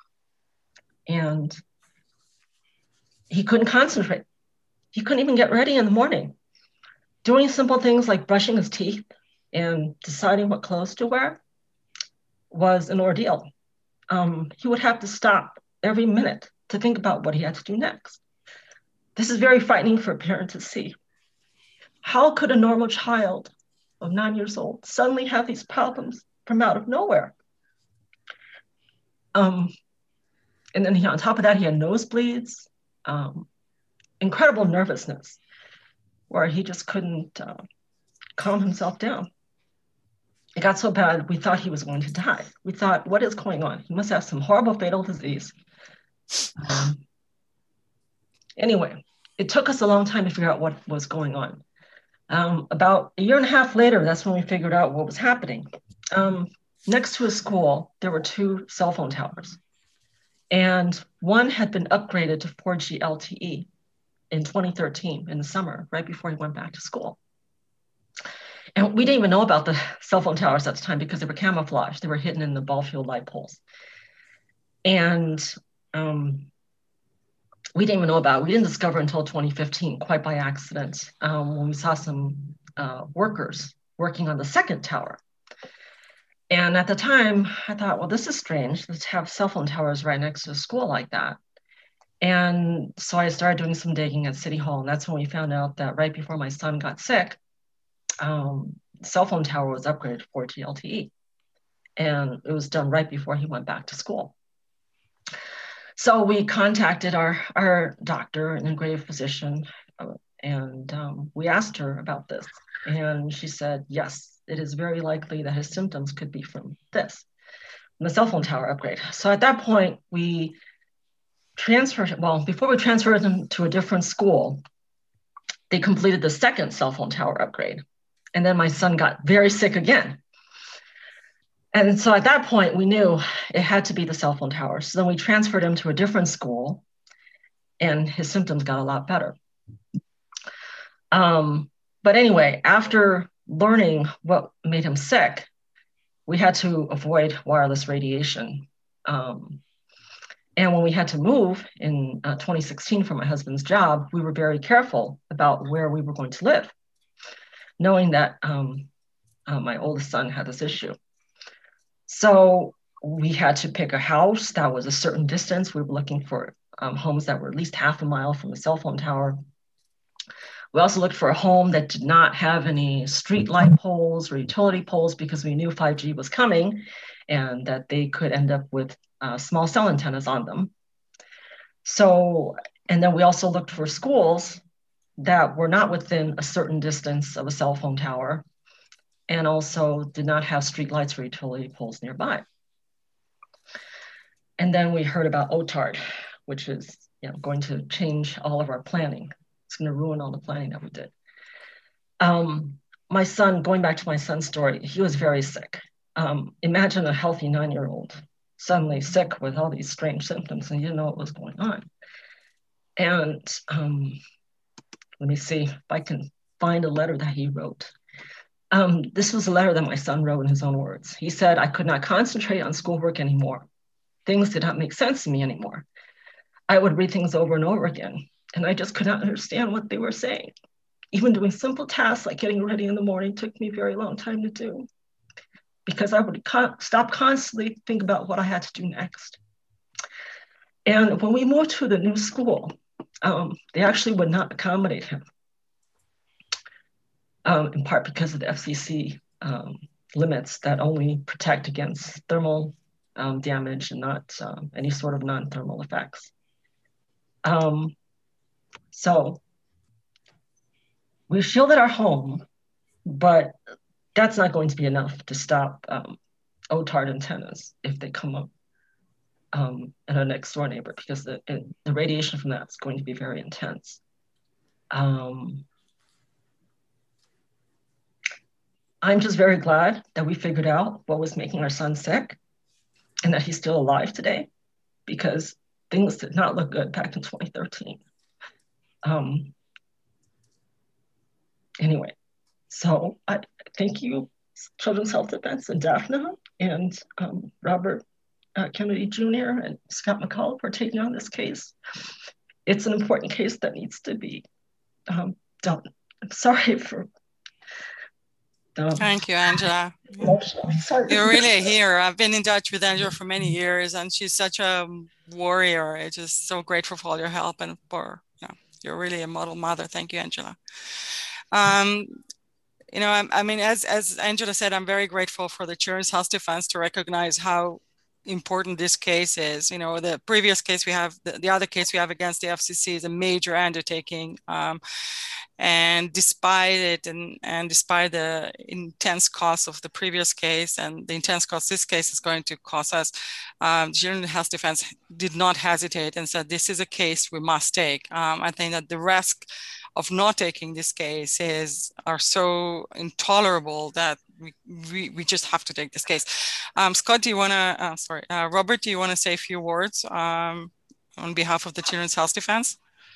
And he couldn't concentrate. He couldn't even get ready in the morning. Doing simple things like brushing his teeth and deciding what clothes to wear was an ordeal. Um, he would have to stop every minute to think about what he had to do next. This is very frightening for a parent to see. How could a normal child of nine years old suddenly have these problems from out of nowhere? Um, and then he, on top of that, he had nosebleeds, um, incredible nervousness, where he just couldn't uh, calm himself down. It got so bad, we thought he was going to die. We thought, what is going on? He must have some horrible fatal disease. Um, anyway, it took us a long time to figure out what was going on. Um, about a year and a half later, that's when we figured out what was happening. Um, next to his school, there were two cell phone towers. And one had been upgraded to four G L T E in twenty thirteen, in the summer, right before he went back to school. And we didn't even know about the cell phone towers at the time because they were camouflaged. They were hidden in the ball field light poles. And um, we didn't even know about it. We didn't discover until twenty fifteen, quite by accident, um, when we saw some uh, workers working on the second tower. And at the time, I thought, well, this is strange. Let's have cell phone towers right next to a school like that. And so I started doing some digging at City Hall, and that's when we found out that right before my son got sick, um, the cell phone tower was upgraded to four G L T E. And it was done right before he went back to school. So we contacted our, our doctor, an integrative physician, uh, and um, we asked her about this. And she said, yes, it is very likely that his symptoms could be from this, from the cell phone tower upgrade. So at that point, we transferred, well, before we transferred him to a different school, they completed the second cell phone tower upgrade. And then my son got very sick again. And so at that point, we knew it had to be the cell phone tower. So then we transferred him to a different school, and his symptoms got a lot better. Um, but anyway, after learning what made him sick, we had to avoid wireless radiation. Um, and when we had to move in uh, twenty sixteen for my husband's job, we were very careful about where we were going to live, knowing that um, uh, my oldest son had this issue. So we had to pick a house that was a certain distance. We were looking for um, homes that were at least half a mile from the cell phone tower. We also looked for a home that did not have any street light poles or utility poles, because we knew five G was coming and that they could end up with uh, small cell antennas on them. So, and then we also looked for schools that were not within a certain distance of a cell phone tower, and also did not have street lights or utility poles nearby. And then we heard about O T A R D, which is, you know, going to change all of our planning. It's going to ruin all the planning that we did. Um, my son, going back to my son's story, he was very sick. Um, imagine a healthy nine-year-old suddenly sick with all these strange symptoms, and you didn't know what was going on. And um, let me see if I can find a letter that he wrote. Um, this was a letter that my son wrote in his own words. He said, "I could not concentrate on schoolwork anymore. Things did not make sense to me anymore. I would read things over and over again, and I just could not understand what they were saying. Even doing simple tasks like getting ready in the morning took me a very long time to do, because I would co- stop constantly think about what I had to do next." And when we moved to the new school, um, they actually would not accommodate him, um, in part because of the F C C um, limits that only protect against thermal um, damage and not um, any sort of non-thermal effects. Um, so we shielded our home, but that's not going to be enough to stop um, O T A R D antennas if they come up um, in our next door neighbor, because the, it, the radiation from that is going to be very intense. Um, I'm just very glad that we figured out what was making our son sick and that he's still alive today, because things did not look good back in twenty thirteen. Um, anyway, so I thank you, Children's Health Defense and DAFNA and um, Robert uh, Kennedy Junior and Scott McCall for taking on this case. It's an important case that needs to be um, done. I'm sorry for Um, Thank you, Angela. Sorry. You're really a hero. I've been in touch with Angela for many years, and she's such a warrior. I'm just so grateful for all your help, and for, you know, you're really a model mother. Thank you, Angela. Um, you know, I, I mean, as, as Angela said, I'm very grateful for the Children's Health Defense to recognize how important this case is. You know, the previous case we have, the, the other case we have against the F C C is a major undertaking. Um, and despite it, and, and despite the intense cost of the previous case and the intense cost this case is going to cost us, um, Children's Health Defense did not hesitate and said, this is a case we must take. Um, I think that the risk of not taking this case is are so intolerable that we, we, we just have to take this case. Um, Scott, do you want to, uh, sorry, uh, Robert, do you want to say a few words um, on behalf of the Children's Health Defense?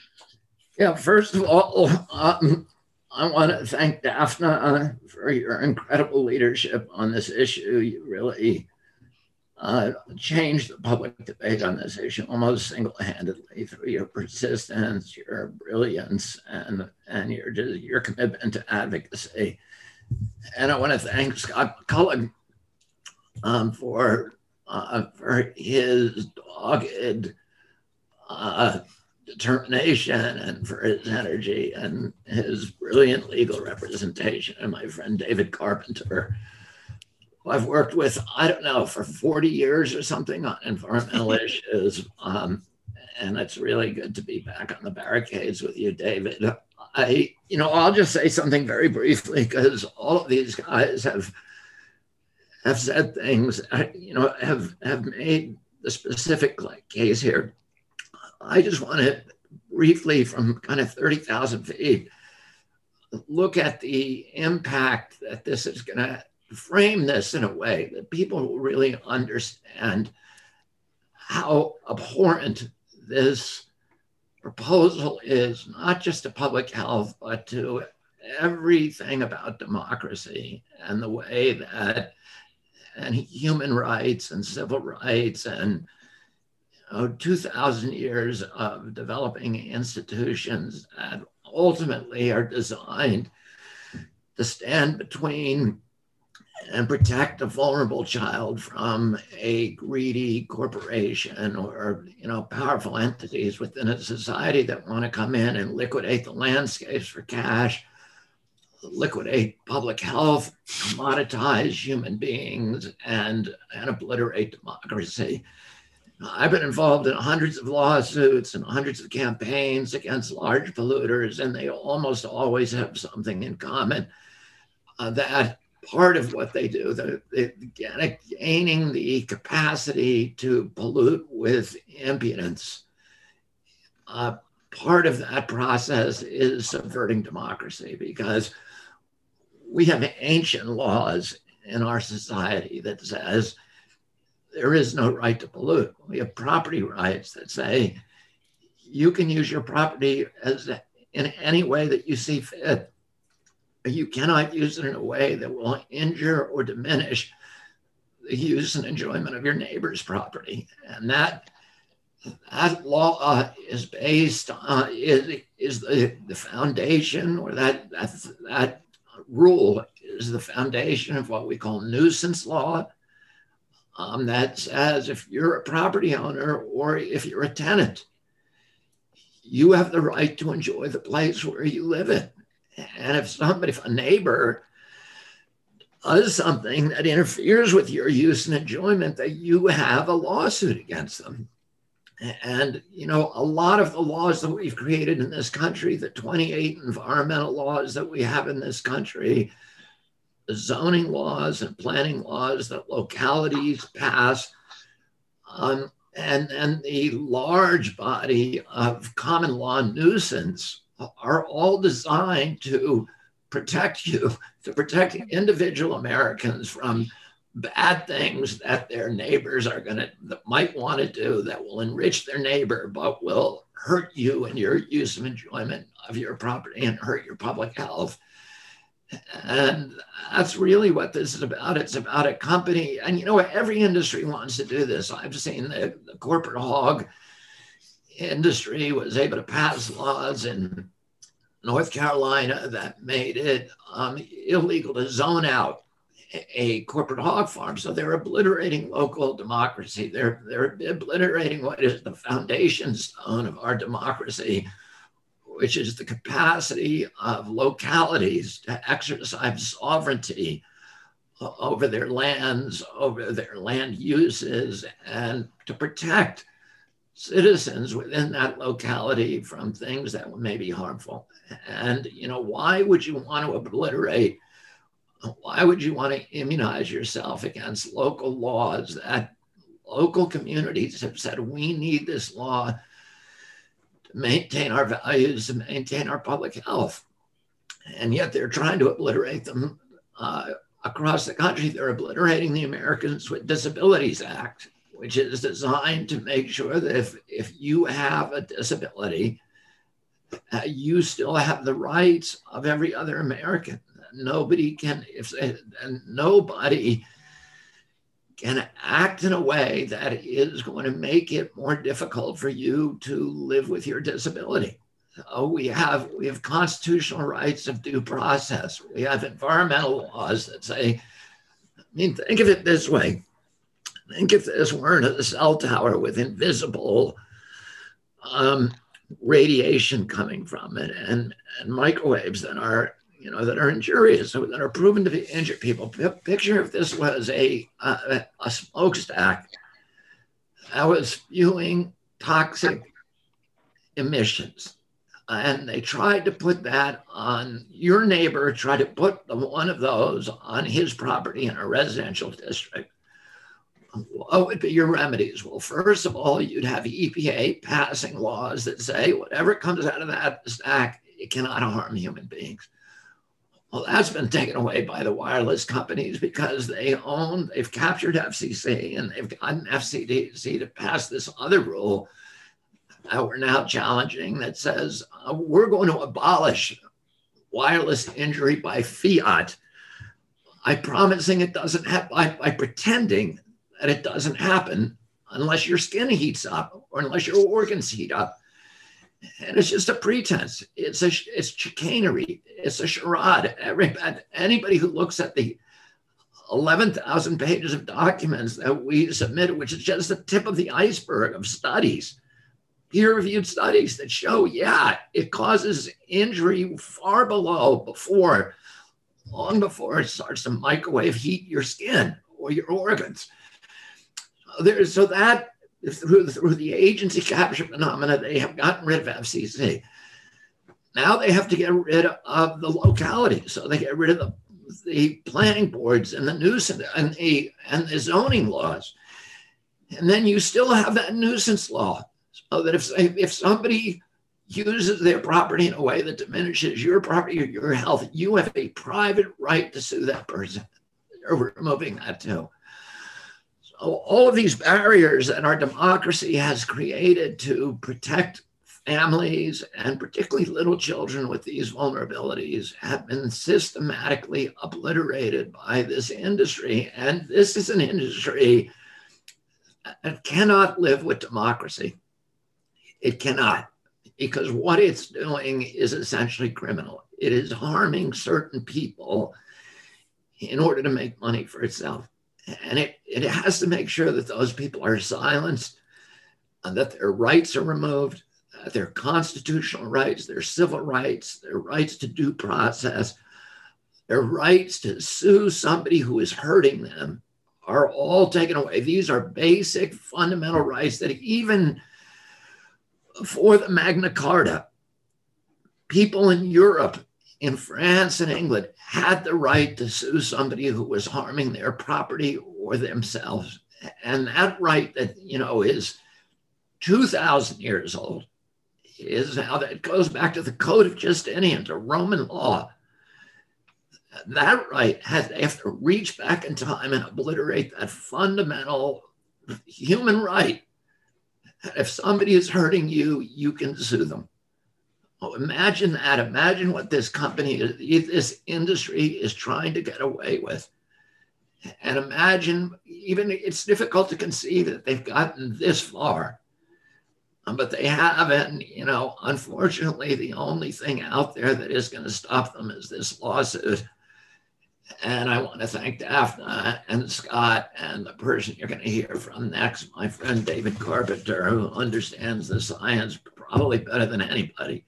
Yeah, first of all, um, I want to thank DAFNA uh, for your incredible leadership on this issue. You really uh, changed the public debate on this issue almost single-handedly through your persistence, your brilliance, and, and your, your commitment to advocacy. And I want to thank Scott McCullough um, for, uh, for his dogged uh, determination and for his energy and his brilliant legal representation. And my friend David Carpenter, who I've worked with, I don't know, for forty years or something on environmental issues. Um, and it's really good to be back on the barricades with you, David. I, you know, I'll just say something very briefly, because all of these guys have have said things, you know, have, have made the specific case here. I just want to briefly, from kind of thirty thousand feet, look at the impact that this is going to frame this in a way that people will really understand how abhorrent this proposal is, not just to public health, but to everything about democracy and the way that and human rights and civil rights and you know, two thousand years of developing institutions that ultimately are designed to stand between and protect a vulnerable child from a greedy corporation or you know powerful entities within a society that want to come in and liquidate the landscapes for cash, liquidate public health, commoditize human beings, and, and obliterate democracy. I've been involved in hundreds of lawsuits and hundreds of campaigns against large polluters, and they almost always have something in common. Uh, that part of what they do, the, the gaining the capacity to pollute with impudence, uh, part of that process is subverting democracy, because we have ancient laws in our society that says there is no right to pollute. We have property rights that say you can use your property as in any way that you see fit. You cannot use it in a way that will injure or diminish the use and enjoyment of your neighbor's property. And that that law uh, is based on, is, is the, the foundation, or that, that, that rule is the foundation of what we call nuisance law. Um, that says if you're a property owner or if you're a tenant, you have the right to enjoy the place where you live in. And if somebody, if a neighbor does something that interferes with your use and enjoyment, that you have a lawsuit against them. And, you know, a lot of the laws that we've created in this country, the twenty-eight environmental laws that we have in this country, the zoning laws and planning laws that localities pass, um, and, and the large body of common law nuisance are all designed to protect you, to protect individual Americans from bad things that their neighbors are going to, that might want to do, that will enrich their neighbor, but will hurt you and your use of enjoyment of your property and hurt your public health. And that's really what this is about. It's about a company, and you know, every industry wants to do this. I've seen the, the corporate hog industry was able to pass laws in North Carolina that made it um, illegal to zone out a corporate hog farm. So they're obliterating local democracy. They're, they're obliterating what is the foundation stone of our democracy, which is the capacity of localities to exercise sovereignty over their lands, over their land uses, and to protect citizens within that locality from things that may be harmful. And, you know, why would you want to obliterate, why would you want to immunize yourself against local laws that local communities have said, we need this law to maintain our values, to maintain our public health? And yet they're trying to obliterate them uh, across the country. They're obliterating the Americans with Disabilities Act, which is designed to make sure that if, if you have a disability, uh, you still have the rights of every other American. Nobody can, if and nobody can act in a way that is going to make it more difficult for you to live with your disability. So we have we have constitutional rights of due process. We have environmental laws that say, I mean, think of it this way. Think if this weren't a cell tower with invisible um, radiation coming from it, and, and microwaves that are, you know, that are injurious, that are proven to be injure people. Picture if this was a, a, a smokestack that was spewing toxic emissions. And they tried to put that on your neighbor, tried to put the, one of those on his property in a residential district. What would be your remedies? Well, first of all, you'd have E P A passing laws that say whatever comes out of that stack, it cannot harm human beings. Well, that's been taken away by the wireless companies because they own, they've captured F C C and they've gotten F C C to pass this other rule that we're now challenging that says uh, we're going to abolish wireless injury by fiat, by promising it doesn't happen, by, by pretending that it doesn't happen unless your skin heats up or unless your organs heat up. And it's just a pretense. It's a it's chicanery. It's a charade. Every, anybody who looks at the eleven thousand pages of documents that we submitted, which is just the tip of the iceberg of studies, peer-reviewed studies that show, yeah, it causes injury far below before, long before it starts to microwave heat your skin or your organs. So, there, so that, through, through the agency capture phenomena, they have gotten rid of F C C. Now they have to get rid of the locality. So they get rid of the, the planning boards and the nuisance and the, and the zoning laws. And then you still have that nuisance law. So that if, if somebody uses their property in a way that diminishes your property or your health, you have a private right to sue that person. They're removing that too. So all of these barriers that our democracy has created to protect families and particularly little children with these vulnerabilities have been systematically obliterated by this industry. And this is an industry that cannot live with democracy. It cannot, because what it's doing is essentially criminal. It is harming certain people in order to make money for itself. And it, it has to make sure that those people are silenced, and that their rights are removed, that their constitutional rights, their civil rights, their rights to due process, their rights to sue somebody who is hurting them are all taken away. These are basic fundamental rights that even for the Magna Carta, people in Europe, in France and England, had the right to sue somebody who was harming their property or themselves. And that right that, you know, is two thousand years old is how that goes back to the Code of Justinian, to Roman law. That right has, they have to reach back in time and obliterate that fundamental human right. If somebody is hurting you, you can sue them. Oh, imagine that. Imagine what this company, this industry is trying to get away with. And imagine, even it's difficult to conceive that they've gotten this far, um, but they have. And, you know, unfortunately, the only thing out there that is going to stop them is this lawsuit. And I want to thank Daphna and Scott and the person you're going to hear from next, my friend David Carpenter, who understands the science probably better than anybody,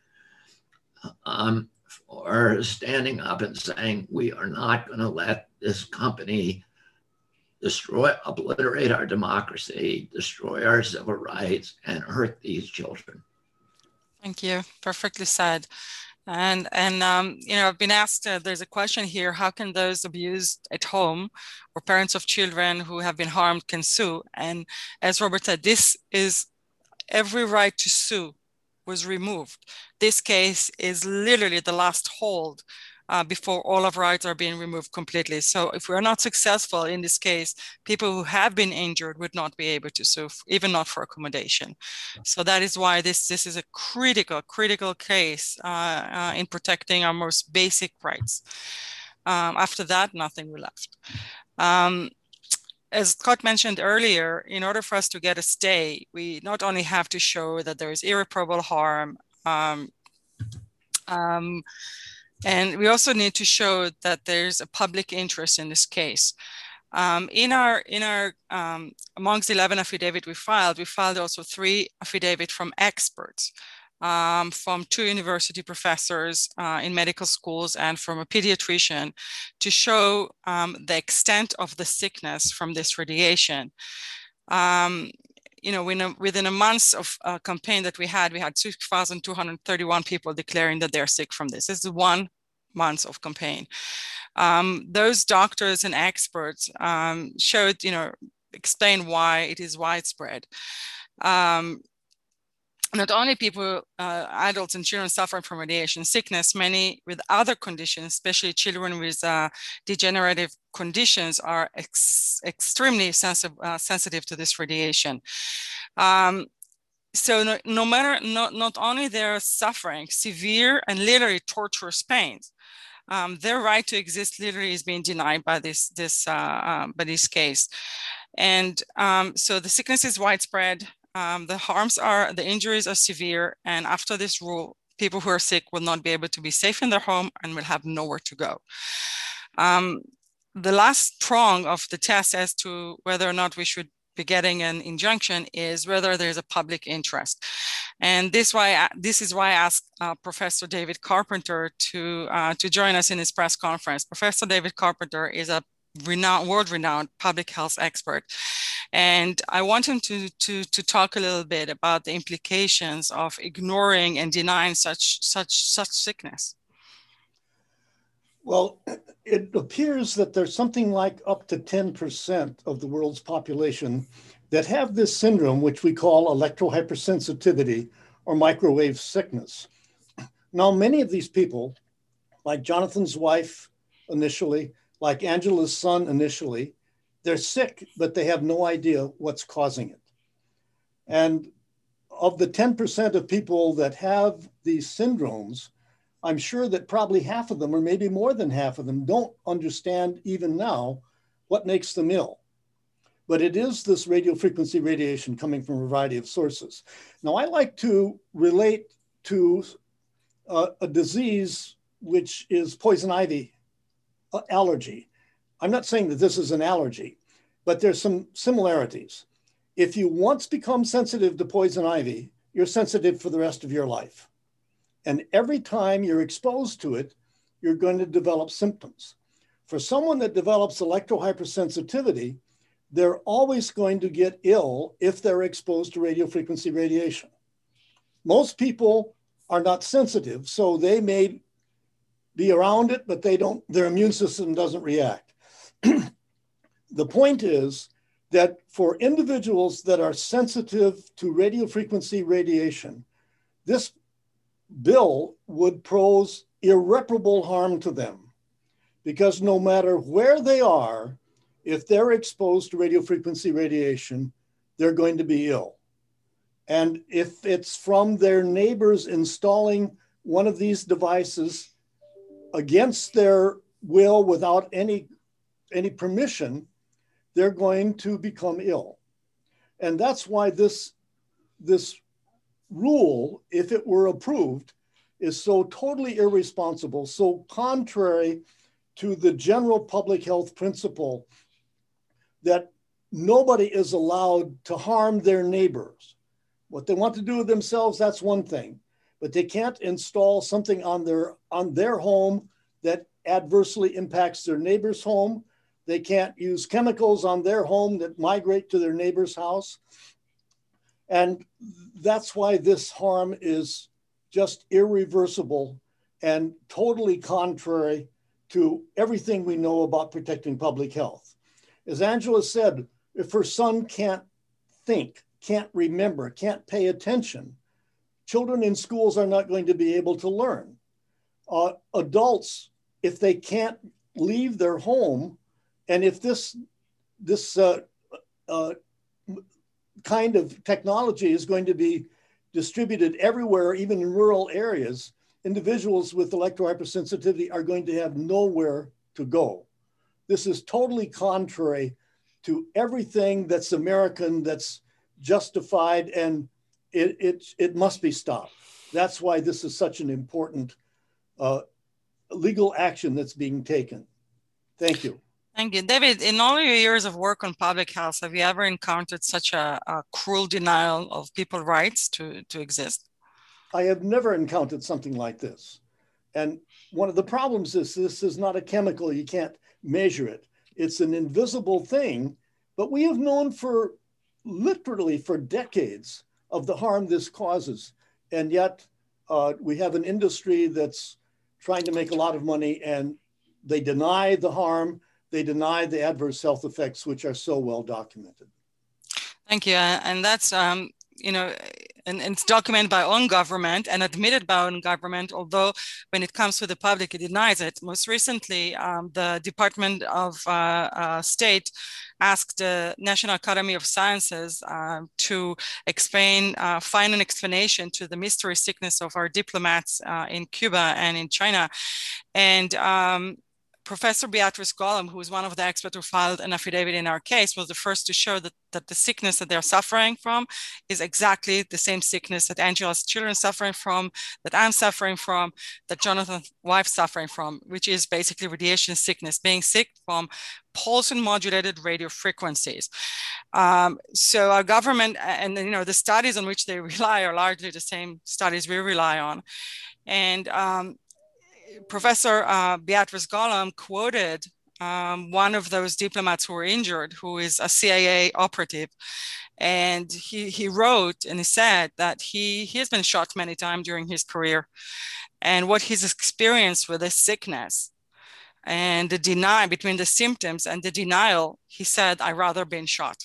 um, for standing up and saying, we are not going to let this company destroy, obliterate our democracy, destroy our civil rights, and hurt these children. Thank you. Perfectly said. And, and um, you know, I've been asked, uh, there's a question here, how can those abused at home or parents of children who have been harmed can sue? And as Robert said, this is every right to sue was removed. This case is literally the last hold uh, before all of rights are being removed completely. So if we're not successful in this case, people who have been injured would not be able to sue, even not for accommodation. So that is why this, this is a critical, critical case uh, uh, in protecting our most basic rights. Um, after that, nothing will left. Um, As Scott mentioned earlier, in order for us to get a stay, we not only have to show that there is irreparable harm, um, um, and we also need to show that there's a public interest in this case. Um, in our, in our um, amongst the eleven affidavit we filed, we filed also three affidavit from experts, um, from two university professors uh, in medical schools and from a pediatrician, to show um, the extent of the sickness from this radiation. Um, you know, within a, within a month of uh, campaign that we had, we had two thousand two hundred thirty-one people declaring that they're sick from this. This is one month of campaign. Um, those doctors and experts um, showed, you know, explain why it is widespread. Um, Not only people, uh, adults and children suffering from radiation sickness, many with other conditions, especially children with uh, degenerative conditions, are ex extremely sensitive, uh, sensitive to this radiation. Um, so no, no matter, not, not only they're suffering severe and literally torturous pains, um, their right to exist literally is being denied by this, this, uh, uh, by this case. And um, so the sickness is widespread. Um, the harms are, the injuries are severe. And after this rule, people who are sick will not be able to be safe in their home and will have nowhere to go. Um, the last prong of the test as to whether or not we should be getting an injunction is whether there's a public interest. And this, why, this is why I asked uh, Professor David Carpenter to, uh, to join us in this press conference. Professor David Carpenter is a renowned, world-renowned public health expert. And I want him to, to, to talk a little bit about the implications of ignoring and denying such, such, such sickness. Well, it appears that there's something like up to ten percent of the world's population that have this syndrome, which we call electrohypersensitivity or microwave sickness. Now, many of these people, like Jonathan's wife initially, like Angela's son initially, they're sick, but they have no idea what's causing it. And of the ten percent of people that have these syndromes, I'm sure that probably half of them, or maybe more than half of them, don't understand even now what makes them ill. But it is this radio frequency radiation coming from a variety of sources. Now, I like to relate to uh, a disease which is poison ivy uh, allergy. I'm not saying that this is an allergy, but there's some similarities. If you once become sensitive to poison ivy, you're sensitive for the rest of your life. And every time you're exposed to it, you're going to develop symptoms. For someone that develops electrohypersensitivity, they're always going to get ill if they're exposed to radio frequency radiation. Most people are not sensitive, so they may be around it, but they don't, their immune system doesn't react. The point is that for individuals that are sensitive to radio frequency radiation, this bill would pose irreparable harm to them, because no matter where they are, if they're exposed to radio frequency radiation, they're going to be ill. And if it's from their neighbors installing one of these devices against their will without any, any permission, they're going to become ill. And that's why this, this rule, if it were approved, is so totally irresponsible, so contrary to the general public health principle that nobody is allowed to harm their neighbors. What they want to do with themselves, that's one thing, but they can't install something on their, on their home that adversely impacts their neighbor's home. They can't use chemicals on their home that migrate to their neighbor's house. And that's why this harm is just irreversible and totally contrary to everything we know about protecting public health. As Angela said, if her son can't think, can't remember, can't pay attention, children in schools are not going to be able to learn. Uh, adults, if they can't leave their home, and if this, this uh, uh, kind of technology is going to be distributed everywhere, even in rural areas, individuals with electrohypersensitivity are going to have nowhere to go. This is totally contrary to everything that's American, that's justified, and it, it, it must be stopped. That's why this is such an important uh, legal action that's being taken. Thank you. Thank you. David, in all your years of work on public health, have you ever encountered such a, a cruel denial of people's rights to, to exist? I have never encountered something like this. And one of the problems is this is not a chemical, you can't measure it. It's an invisible thing, but we have known for literally for decades of the harm this causes. And yet uh, we have an industry that's trying to make a lot of money, and they deny the harm. They deny the adverse health effects, which are so well documented. Thank you. And that's, um, you know, and, and it's documented by our own government and admitted by our own government, although when it comes to the public, it denies it. Most recently, um, the Department of uh, uh, State asked the National Academy of Sciences uh, to explain, uh, find an explanation to the mystery sickness of our diplomats uh, in Cuba and in China. And um, Professor Beatrice Golomb, who was one of the experts who filed an affidavit in our case, was the first to show that, that the sickness that they're suffering from is exactly the same sickness that Angela's children are suffering from, that I'm suffering from, that Jonathan's wife suffering from, which is basically radiation sickness, being sick from pulsing modulated radio frequencies. Um, so our government and you know the studies on which they rely are largely the same studies we rely on. And um, Professor uh, Beatrice Golomb quoted um, one of those diplomats who were injured, who is a C I A operative. And he, he wrote and he said that he, he has been shot many times during his career. And what he's experienced with this sickness and the denial between the symptoms and the denial, he said, I'd rather been shot.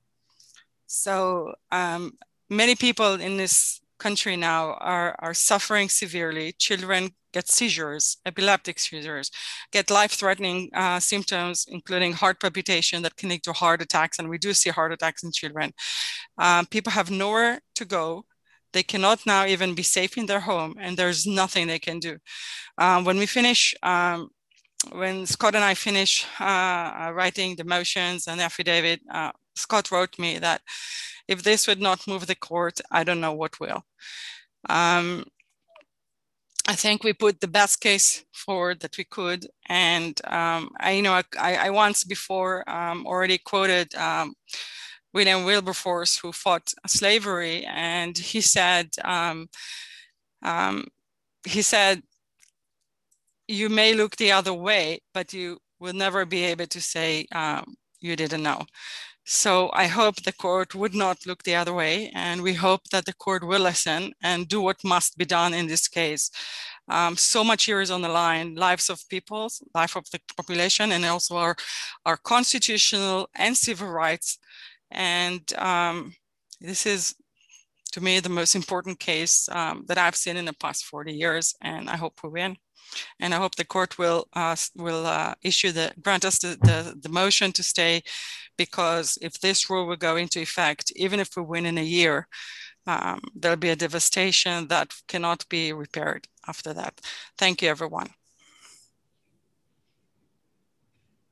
So um, many people in this country now are, are suffering severely. Children get seizures, epileptic seizures, get life-threatening uh, symptoms, including heart palpitation that can lead to heart attacks. And we do see heart attacks in children. Um, people have nowhere to go. They cannot now even be safe in their home, and there's nothing they can do. Um, when we finish, um, when Scott and I finish uh, writing the motions and the affidavit, uh, Scott wrote me that if this would not move the court, I don't know what will. Um, I think we put the best case forward that we could. And um, I, you know, I, I once before um, already quoted um, William Wilberforce, who fought slavery. And he said, um, um, he said, you may look the other way, but you will never be able to say um, you didn't know. So I hope the court would not look the other way, and we hope that the court will listen and do what must be done in this case. Um, so much here is on the line, lives of people, life of the population, and also our, our constitutional and civil rights. And um, this is, to me, the most important case um, that I've seen in the past forty years, and I hope we win. And I hope the court will uh, will uh, issue the grant us the, the the motion to stay, because if this rule will go into effect, even if we win in a year, um, there'll be a devastation that cannot be repaired after that. Thank you, everyone.